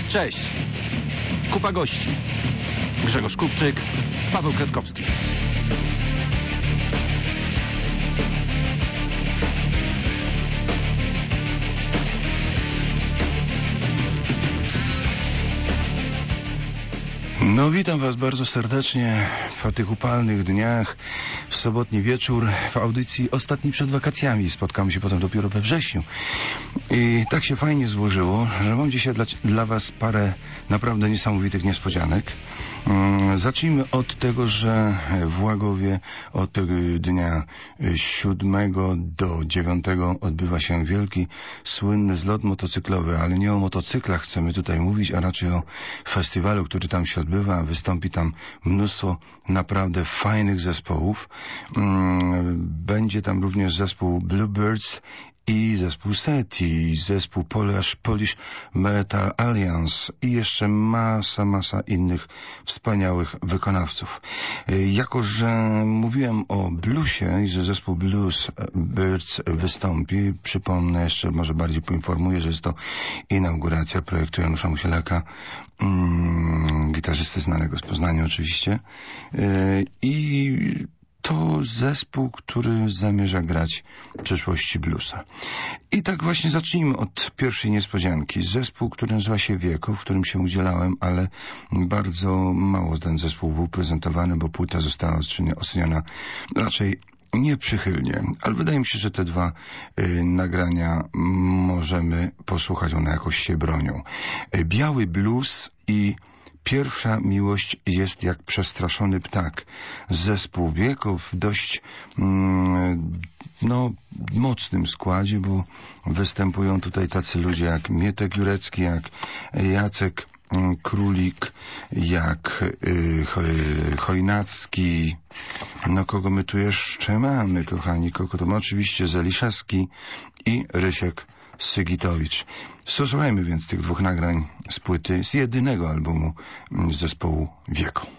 Cześć. Kupa gości. Grzegorz Kupczyk, Paweł Kwiatkowski. No, witam Was bardzo serdecznie po tych upalnych dniach, w sobotni wieczór, w audycji ostatniej przed wakacjami. Spotkamy się potem dopiero we wrześniu. I tak się fajnie złożyło, że mam dzisiaj dla Was parę naprawdę niesamowitych niespodzianek. Zacznijmy od tego, że w Łagowie od dnia 7 do 9 odbywa się wielki, słynny zlot motocyklowy, ale nie o motocyklach chcemy tutaj mówić, a raczej o festiwalu, który tam się odbywa. Wystąpi tam mnóstwo naprawdę fajnych zespołów. Będzie tam również zespół Bluebirds i zespół SETI, zespół Polish Metal Alliance i jeszcze masa innych wspaniałych wykonawców. Jako że mówiłem o bluesie i że zespół Bluebirds wystąpi, przypomnę jeszcze, może bardziej poinformuję, że jest to inauguracja projektu Janusza Musielaka, gitarzysty znanego z Poznania oczywiście, i to zespół, który zamierza grać w przyszłości bluesa. I tak właśnie zacznijmy od pierwszej niespodzianki. Zespół, który nazywa się Wieko, w którym się udzielałem, ale bardzo mało ten zespół był prezentowany, bo płyta została oceniona raczej nieprzychylnie. Ale wydaje mi się, że te dwa nagrania możemy posłuchać, one jakoś się bronią. Biały blues i Pierwsza miłość jest jak przestraszony ptak. Zespół Wieko w dość mocnym składzie, bo występują tutaj tacy ludzie jak Mietek Jurecki, jak Jacek Królik, jak Chojnacki. No kogo my tu jeszcze mamy, kochani? Kogo to ma? Oczywiście Zeliszewski i Rysiek Sygitowicz. Słuchajmy więc tych dwóch nagrań z płyty, z jedynego albumu zespołu Wieko.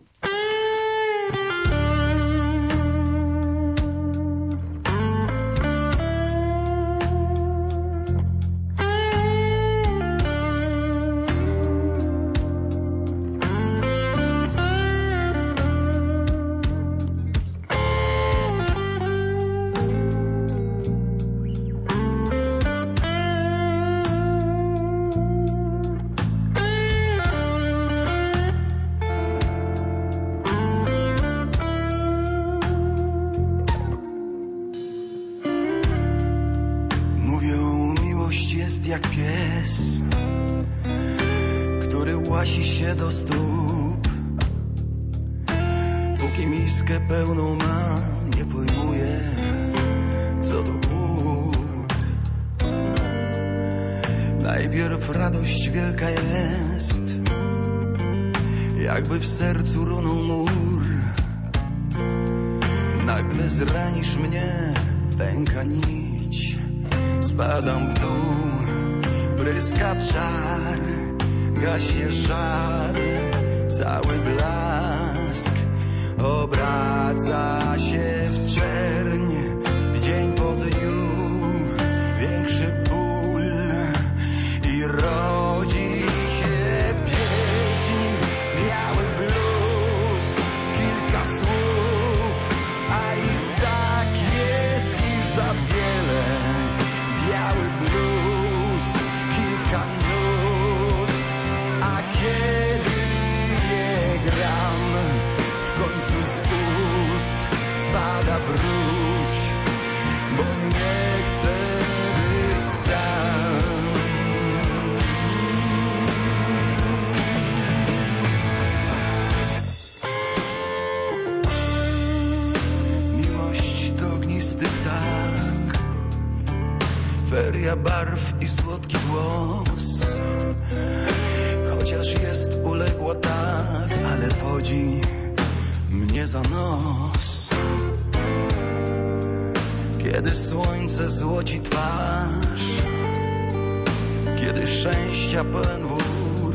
Jak pies, który łasi się do stóp, póki miskę pełną ma, nie pojmuje, co to głód. Najpierw radość wielka jest, jakby w sercu runął mur. Nagle zranisz mnie, pęka nić, spadam w dół. Pryska czar, gaśnie żar, cały blask obraca się w czerń. Dzień po dniu większy ból i rodzi się pieśń. Biały blues, kilka słów, a i tak jest ich za wiele. Biały blues, kilka nut, a kiedy je gram, w końcu z ust pada wróć, bo nie chcę być sam. Miłość to ognisty ptak, feria barw i słodki głos. Chociaż jest uległa tak, ale wodzi mnie za nos. Kiedy słońce złoci twarz, kiedy szczęścia pełen wór,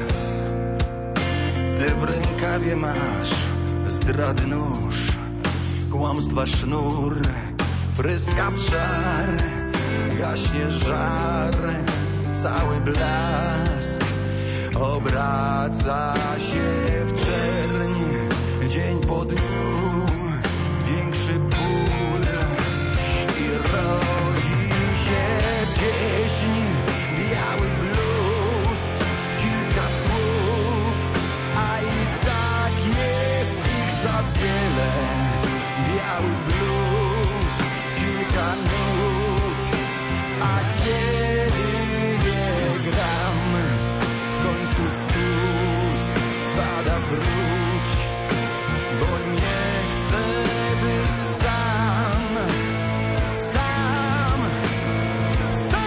ty w rękawie masz zdrady nóż, kłamstwa sznur, pryska czar, gaśnie żar, cały blask obraca się w czerń, dzień po dniu, większy ból i rodzi się pieśń, biały blues, kilka słów, a i tak jest ich za wiele. Biały blues, kilka nut, a kiedy je gram, w końcu z ust pada wróć, bo nie chcę być sam, sam, sam.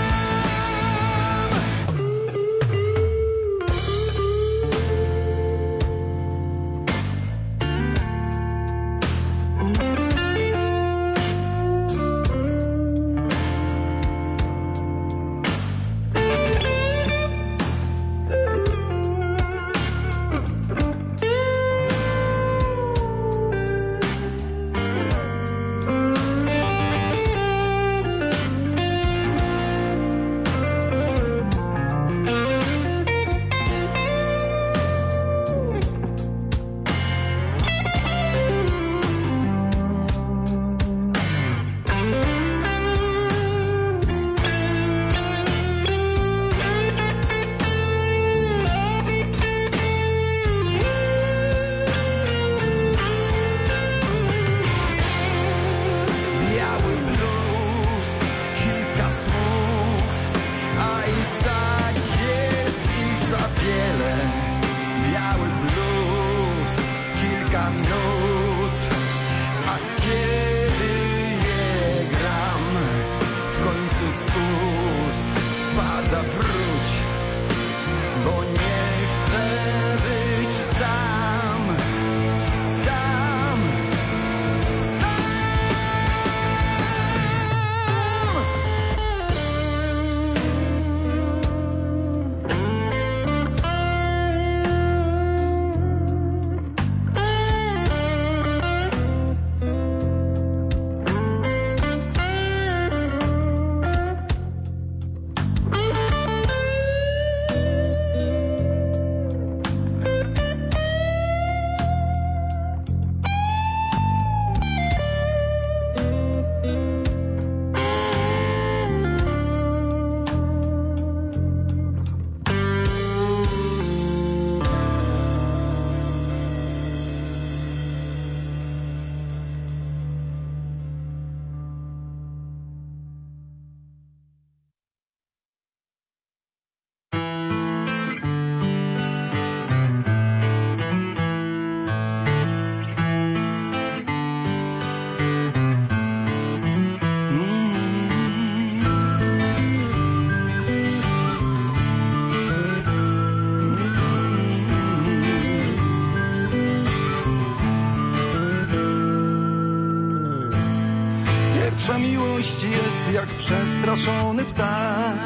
Pierwsza miłość jest jak przestraszony ptak,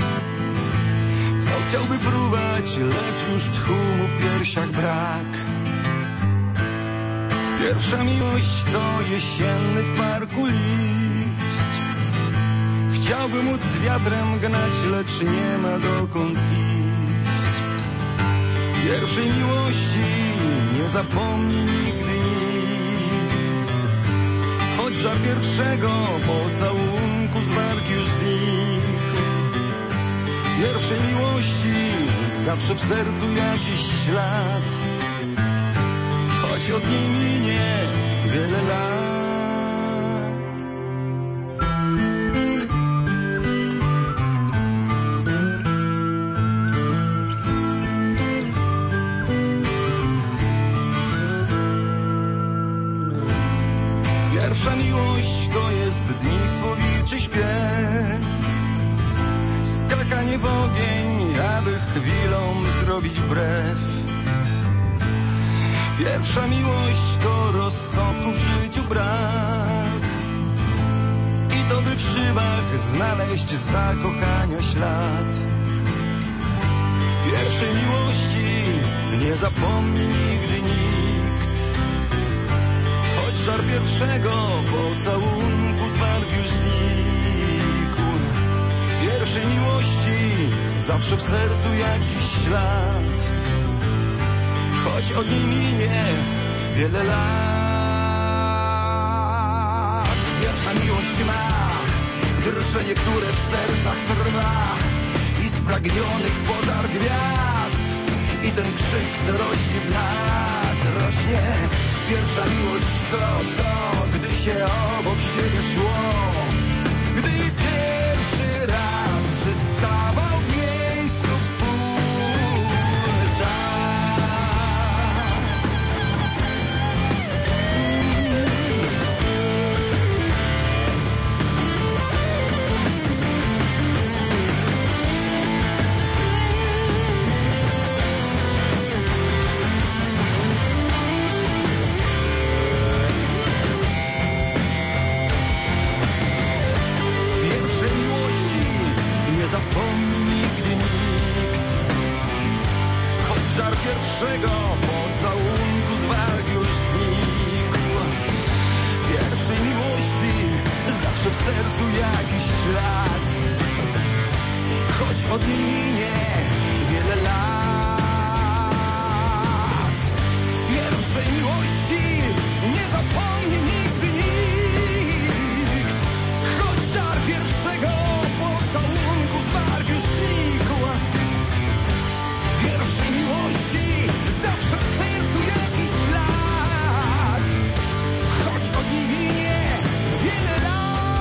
co chciałby fruwać, lecz już tchu mu w piersiach brak. Pierwsza miłość to jesienny w parku liść, chciałby móc z wiatrem gnać, lecz nie ma dokąd iść. Pierwszej miłości nie zapomni nigdy nikt, choć żar pierwszego pocałunku z warg już znikł. Pierwszej miłości zawsze w sercu jakiś ślad, choć od niej minie wiele lat. Pierwsza miłość to jest dni słowiczy śpiew, skakanie w ogień, aby chwilą zrobić brew. Pierwsza miłość to rozsądku w życiu brak, i to by w szybach znaleźć zakochania ślad. Pierwszej miłości nie zapomni nigdy nikt, choć żar pierwszego pocałunku z warg już znikł. Pierwszej miłości zawsze w sercu jakiś ślad, choć od niej minie wiele lat. Pierwsza miłość ma drżenie, które w sercach trwa i spragnionych pożar gwiazd. I ten krzyk, co rośnie w nas, rośnie. Pierwsza miłość to, gdy się obok siebie szło, gdy pierwszy raz przystawał w miejscu wspólny czas. Zapomni nigdy nikt, choć żar pierwszego pocałunku z warg już znikł. Pierwszej miłości zawsze w sercu jakiś ślad, choć od niej minie wiele lat. Pierwszej miłości nie zapomni nigdy nikt, choć żar pierwszego pocałunku z warg już znikł. Pierwszej miłości zawsze w sercu jakiś ślad, choć od niej minie wiele lat.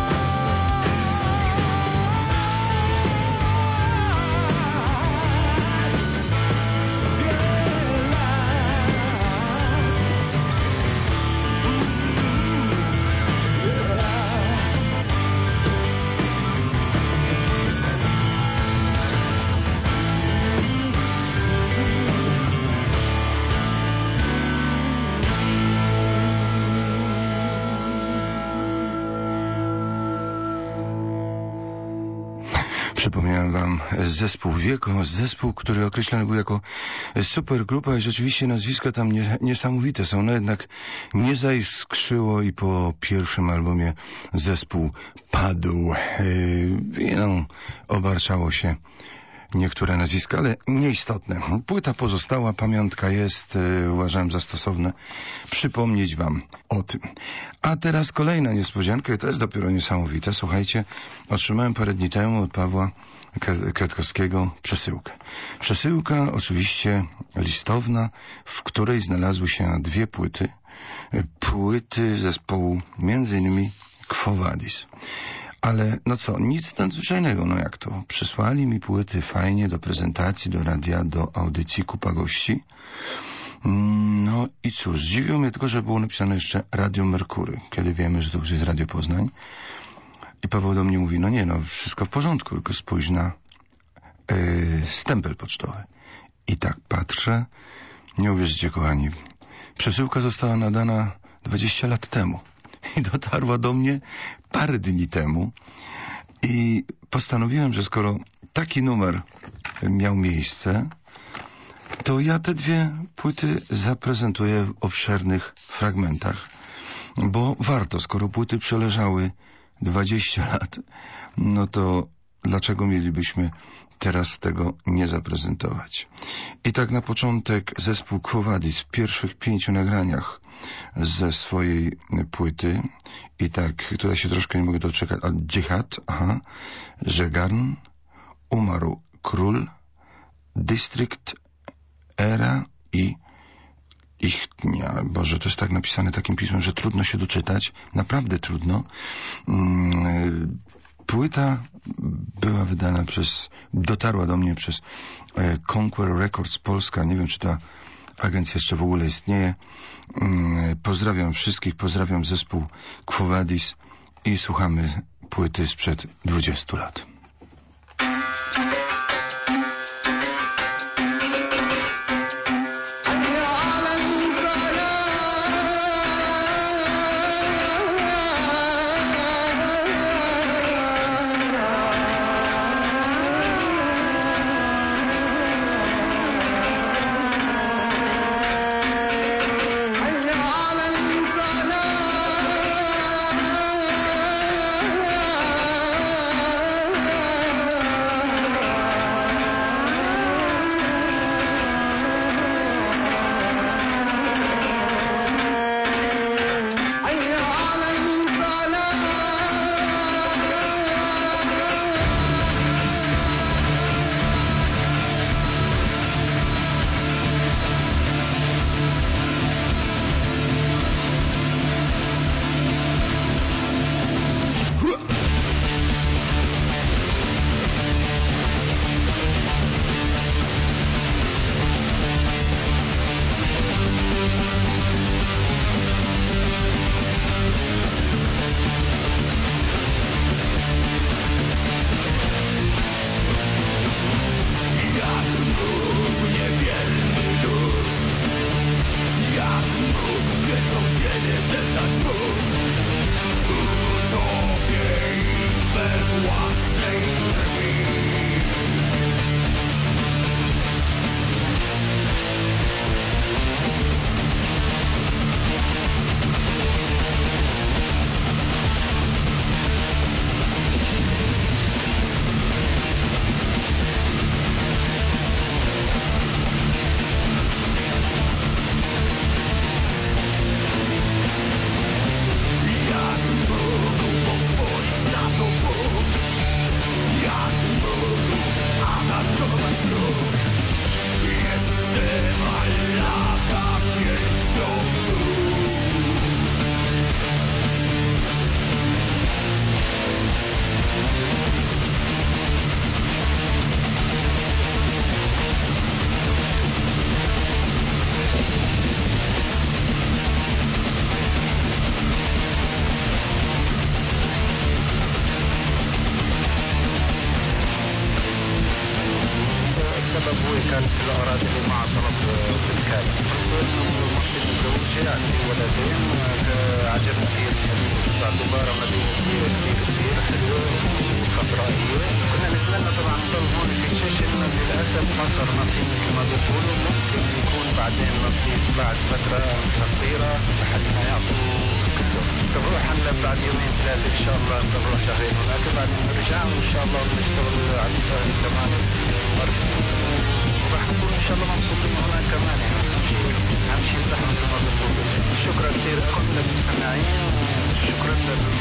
Przypomniałem wam zespół Wieko, zespół, który określany był jako supergrupa i rzeczywiście nazwiska tam niesamowite są, no jednak nie zaiskrzyło i po pierwszym albumie zespół padł. Winą obarczało się niektóre nazwiska, ale nieistotne. Płyta pozostała, pamiątka jest, uważałem za stosowne przypomnieć wam o tym. A teraz kolejna niespodzianka i to jest dopiero niesamowite. Słuchajcie, otrzymałem parę dni temu od Pawła Kwiatkowskiego przesyłkę. Przesyłka oczywiście listowna, w której znalazły się dwie płyty. Płyty zespołu między innymi Quo Vadis. Ale no co, nic nadzwyczajnego, no jak to? Przysłali mi płyty fajnie do prezentacji, do radia, do audycji Kupa Gości. No i cóż, zdziwiło mnie tylko, że było napisane jeszcze Radio Merkury, kiedy wiemy, że to już jest Radio Poznań. I Paweł do mnie mówi, no nie, no wszystko w porządku, tylko spójrz na stempel pocztowy. I tak patrzę, nie uwierzycie kochani, przesyłka została nadana 20 lat temu. I dotarła do mnie parę dni temu i postanowiłem, że skoro taki numer miał miejsce, to ja te dwie płyty zaprezentuję w obszernych fragmentach, bo warto, skoro płyty przeleżały 20 lat, no to dlaczego mielibyśmy teraz tego nie zaprezentować? I tak na początek zespół Quo Vadis w pierwszych 5 nagraniach ze swojej płyty. I tak, tutaj się troszkę nie mogę doczekać. Dżihad, Żegarn, Umarł Król, District, Era i Ichtnia. Boże, to jest tak napisane takim pismem, że trudno się doczytać. Naprawdę trudno. Płyta była wydana dotarła do mnie przez Conquer Records Polska. Nie wiem, czy ta agencja jeszcze w ogóle istnieje. Pozdrawiam wszystkich, pozdrawiam zespół Quo Vadis i słuchamy płyty sprzed 20 lat. السبب هو كان في الأراضي اللي مع طلب بالكامل. ممكن نتزوج عندي ولدين، عجبني كثير باعتبار مدينة كثير حلوة وخضرائية. كنا نتمنى طبعا نضل هون في تشيشن، للأسف ما صار نصيب مثل ما بيقولوا. ممكن يكون بعدين نصيب بعد فترة قصيرة لحد ما يعطوا كله. بنروح هلا بعد يومين ثلاثة إن شاء الله، بنروح شهرين هناك، بعدين نرجع وإن شاء الله ونشتغل على السهل كمان وراح نكون إن شاء الله مبسوطين هناك كمان. أهم شيء صح مثل ما بيقولوا. شكرا كثير لكم للمستمعين، شكرا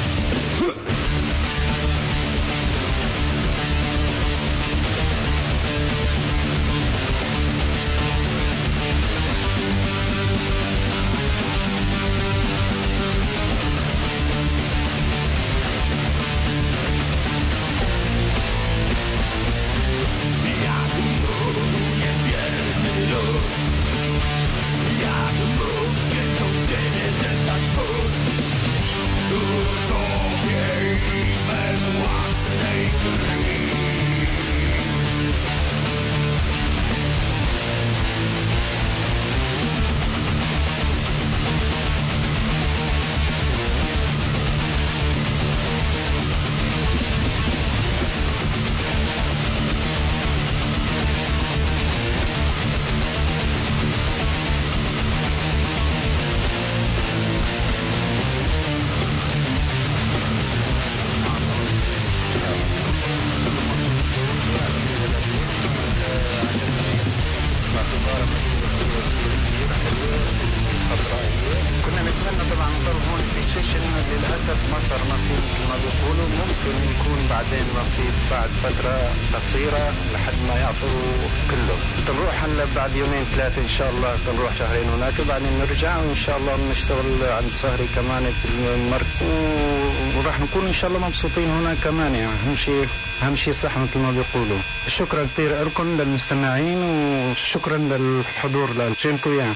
بعد يومين ثلاثة إن شاء الله، بنروح شهرين هناك، بعدين نرجع وإن شاء الله بنشتغل عند سهري كمان في المركز، وراح نكون إن شاء الله مبسوطين هناك كمان. يعني أهم شيء صح مثل ما بيقولوا. شكرا كثير لكم للمستمعين، وشكرا للحضور للشينكو يعني.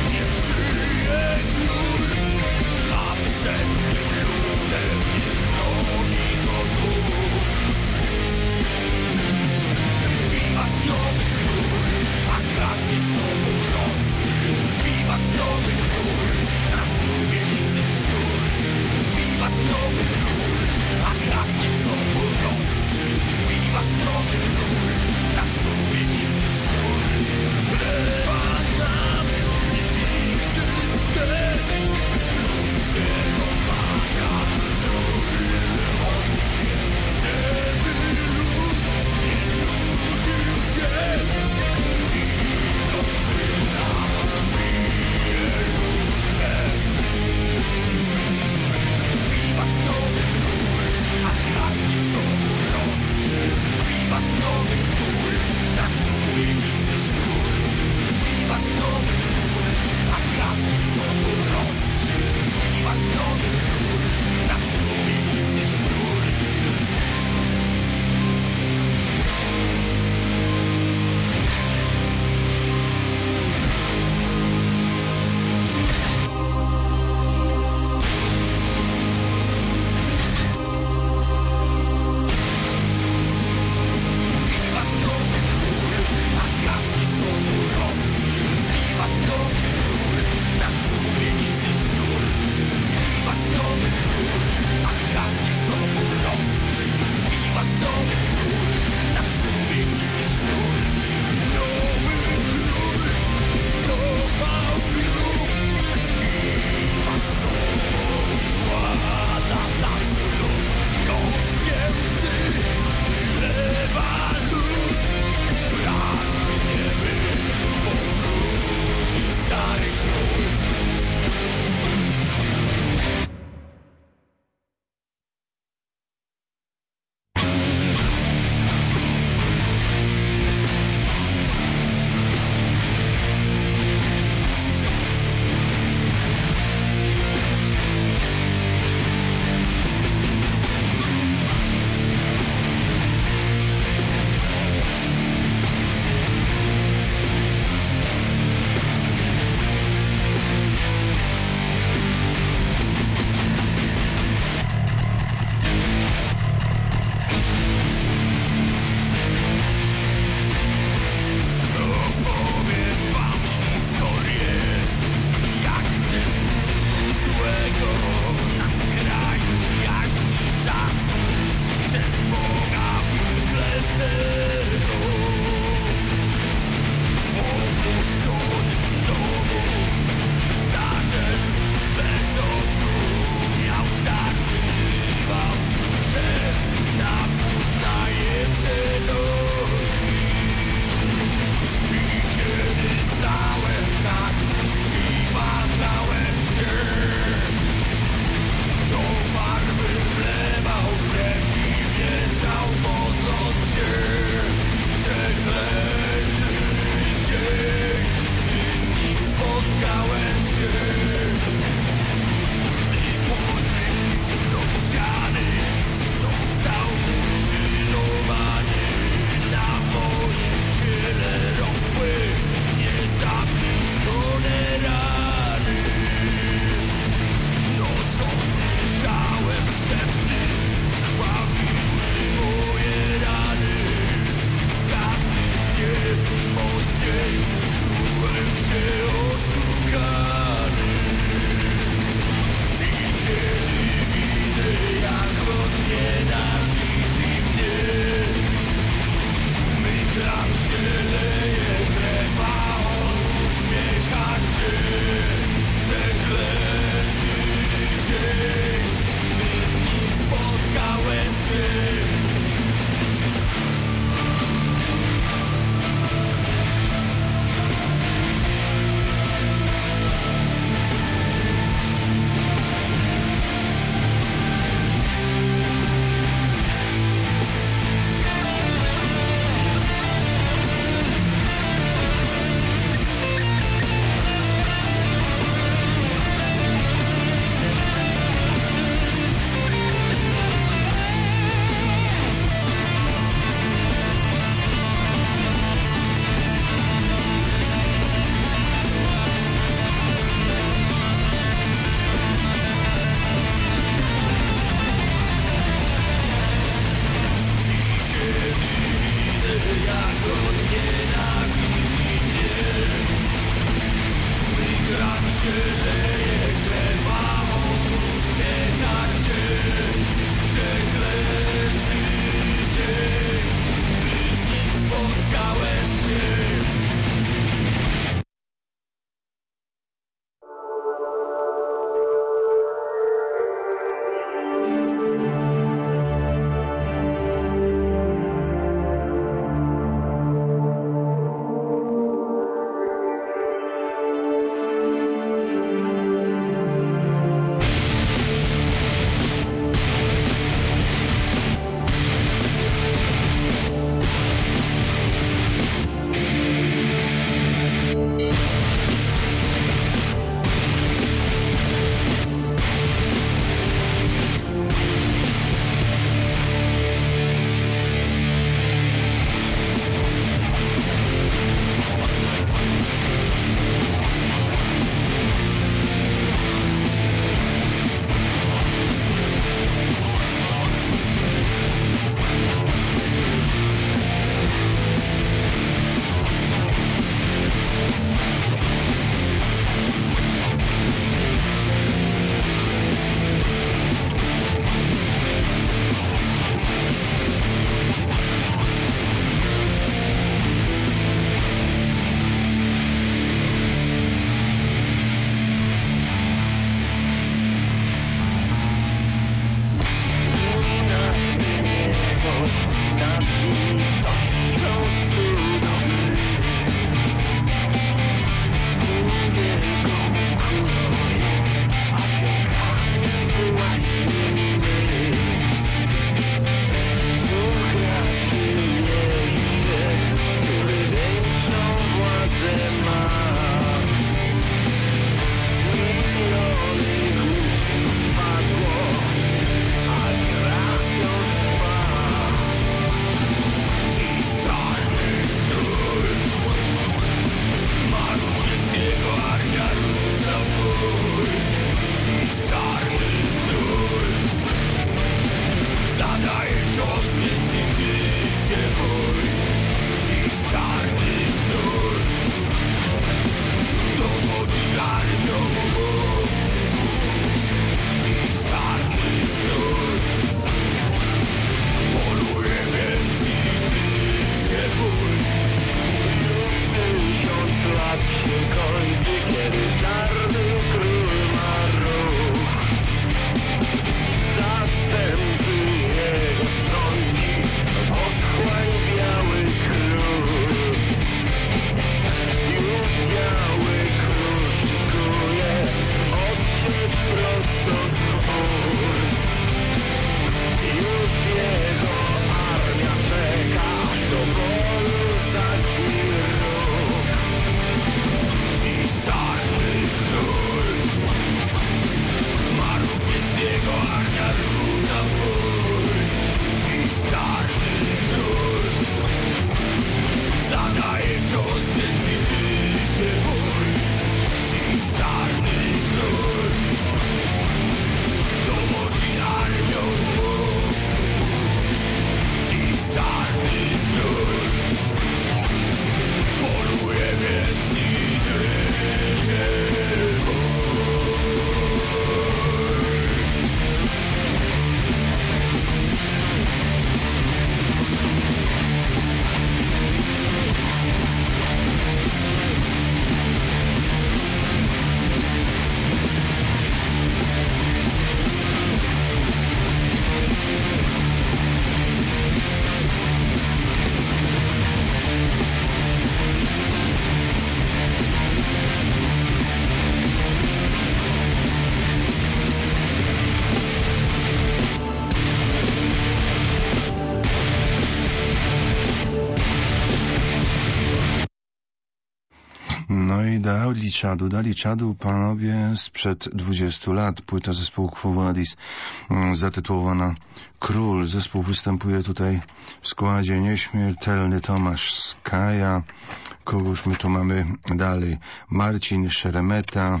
No i dali czadu panowie sprzed 20 lat. Płyta zespołu Quo Vadis zatytułowana Król. Zespół występuje tutaj w składzie nieśmiertelny Tomasz Skaja. Kogoż my tu mamy dalej? Marcin Szeremeta.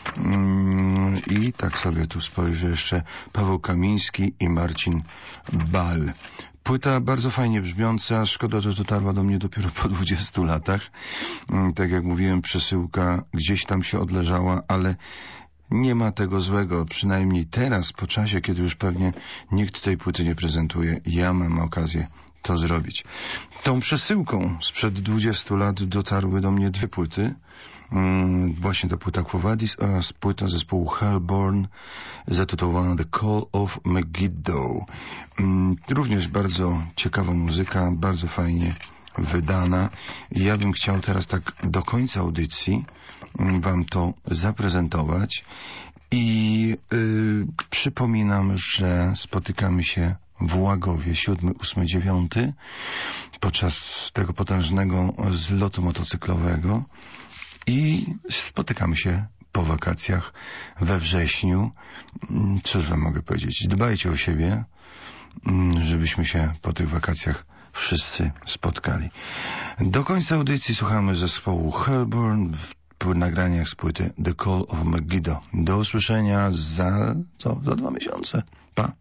I tak sobie tu spojrzę jeszcze Paweł Kamiński i Marcin Bal. Płyta bardzo fajnie brzmiąca, szkoda, że dotarła do mnie dopiero po 20 latach. Tak jak mówiłem, przesyłka gdzieś tam się odleżała, ale nie ma tego złego, przynajmniej teraz, po czasie, kiedy już pewnie nikt tej płyty nie prezentuje. Ja mam okazję to zrobić. Tą przesyłką sprzed 20 lat dotarły do mnie 2 płyty. Właśnie ta płyta Quo Vadis oraz płyta zespołu Hellborn zatytułowana The Call of Megiddo. Również bardzo ciekawa muzyka, bardzo fajnie wydana. Ja bym chciał teraz tak do końca audycji wam to zaprezentować i przypominam, że spotykamy się w Łagowie 7, 8, 9 podczas tego potężnego zlotu motocyklowego i spotykamy się po wakacjach we wrześniu. Cóż wam mogę powiedzieć? Dbajcie o siebie, żebyśmy się po tych wakacjach wszyscy spotkali. Do końca audycji słuchamy zespołu Hellborn w nagraniach z płyty The Call of Megiddo. Do usłyszenia za 2 miesiące. Pa!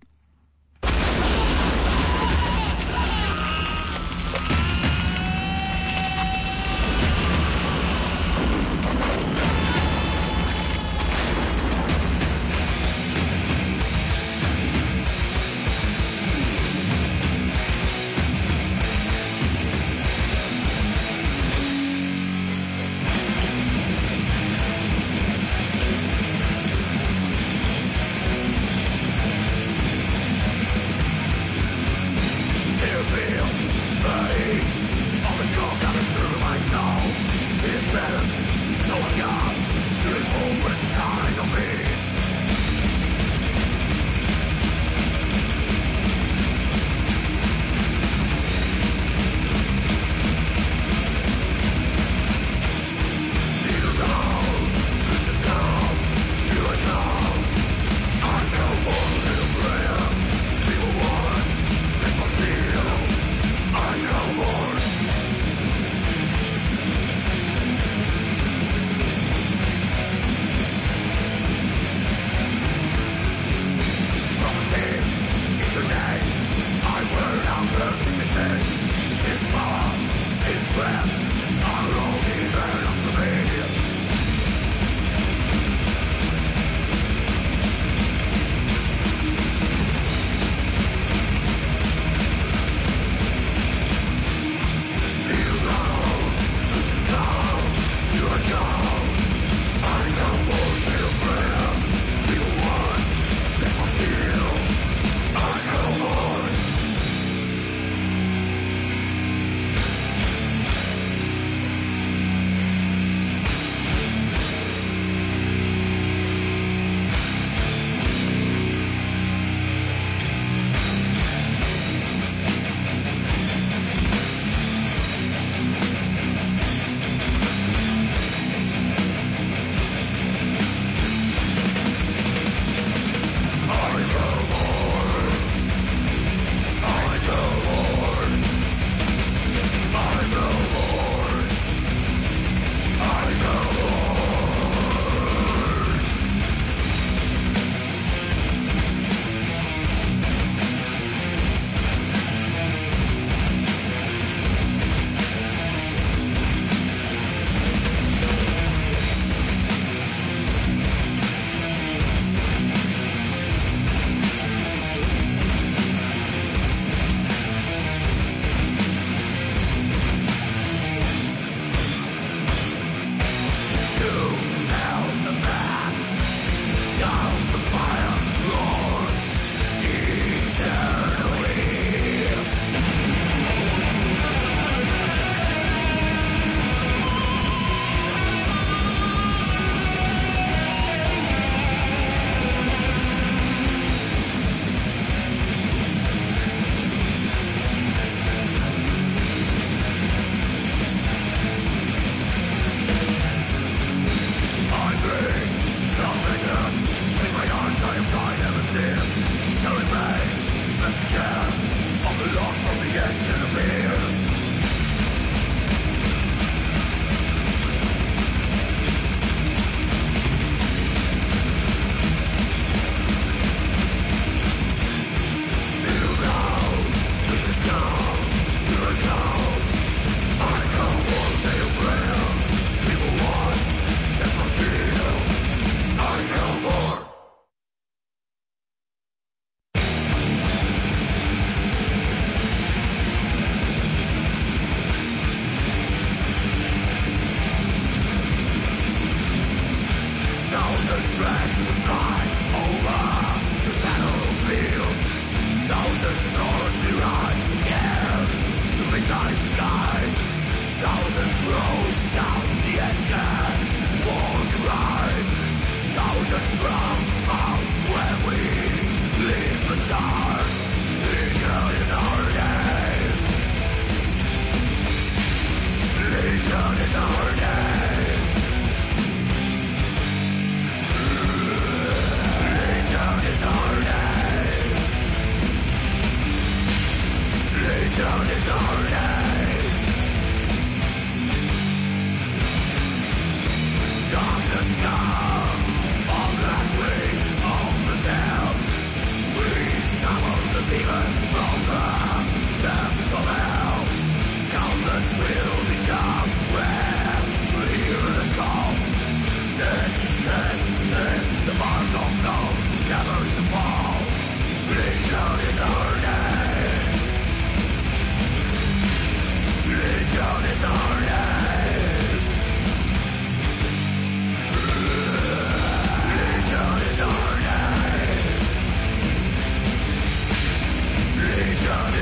Legion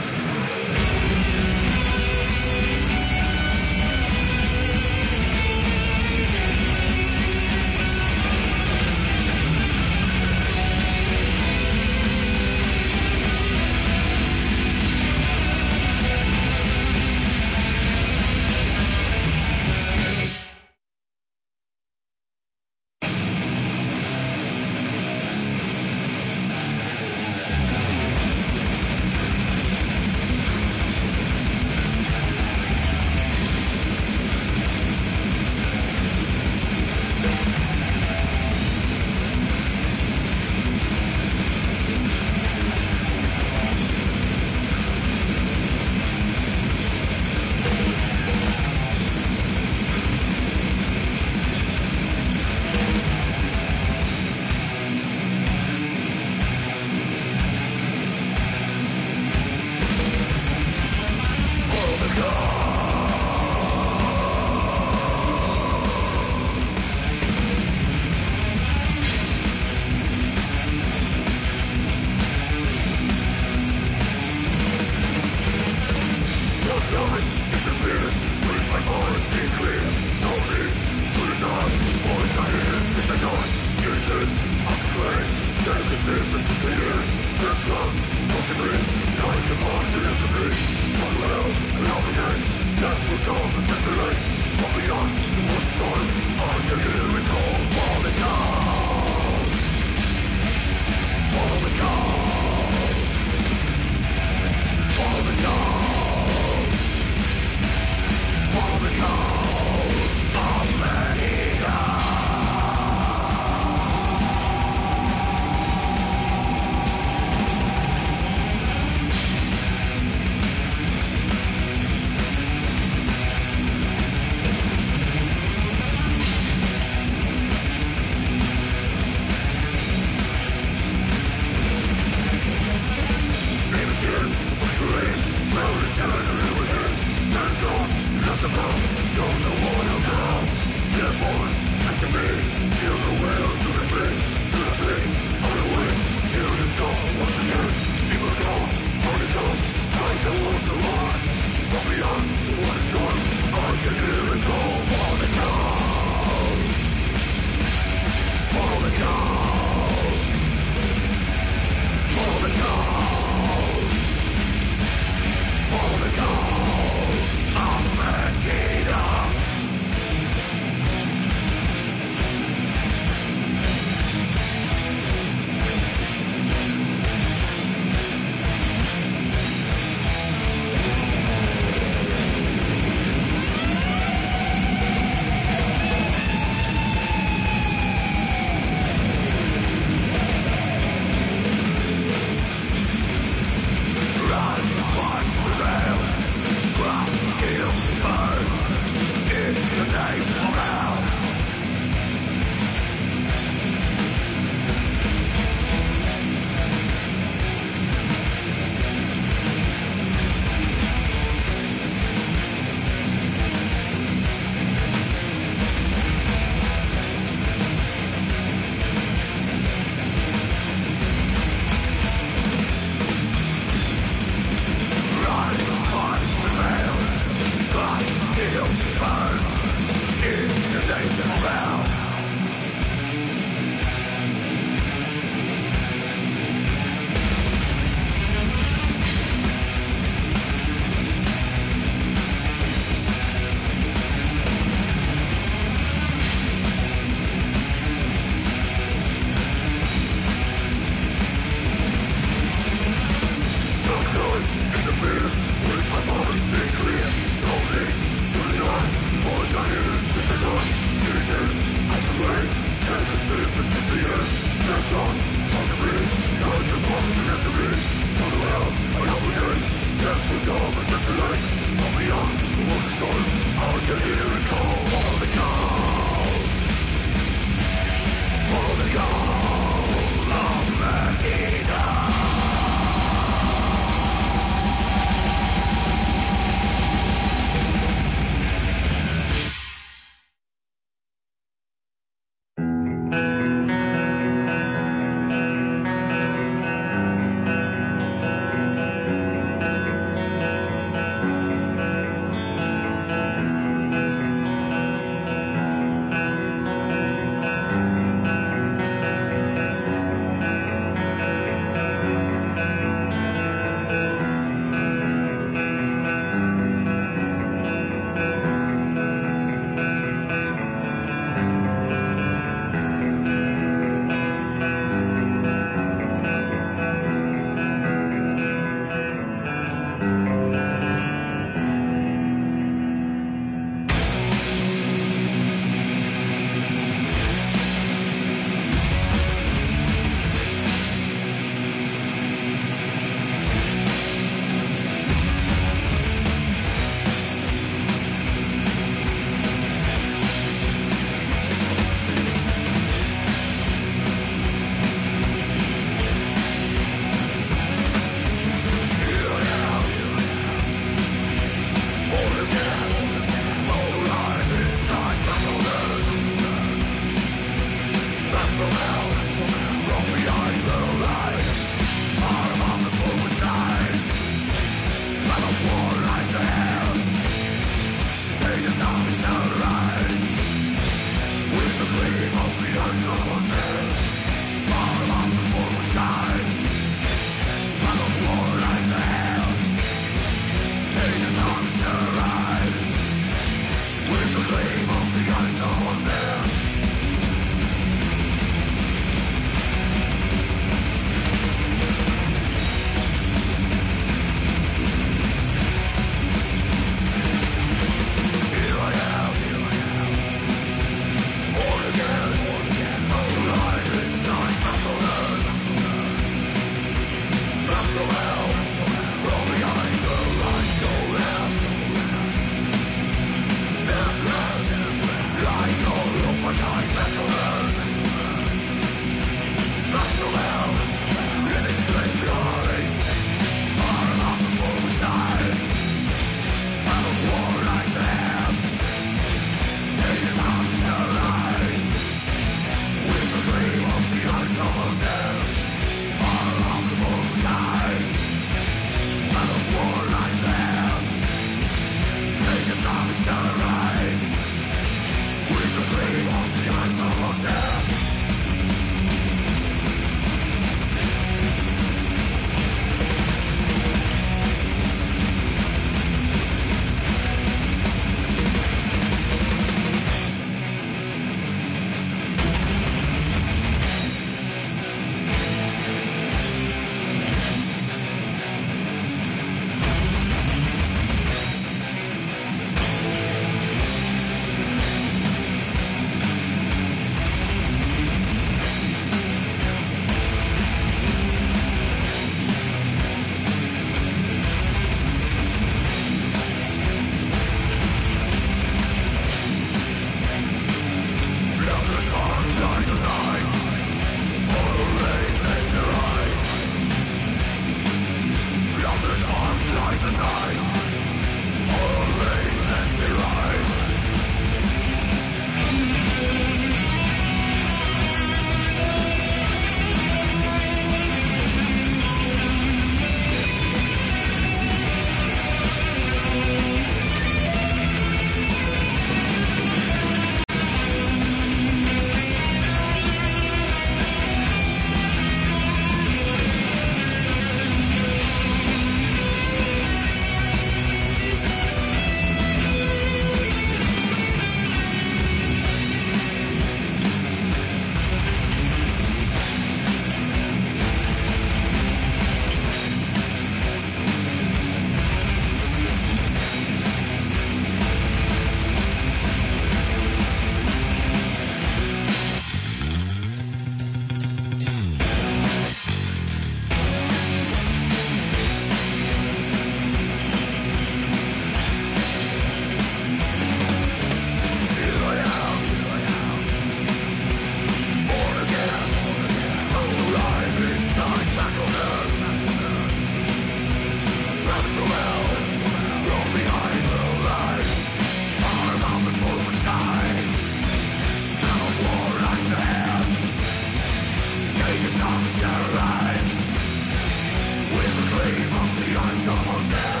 saxophone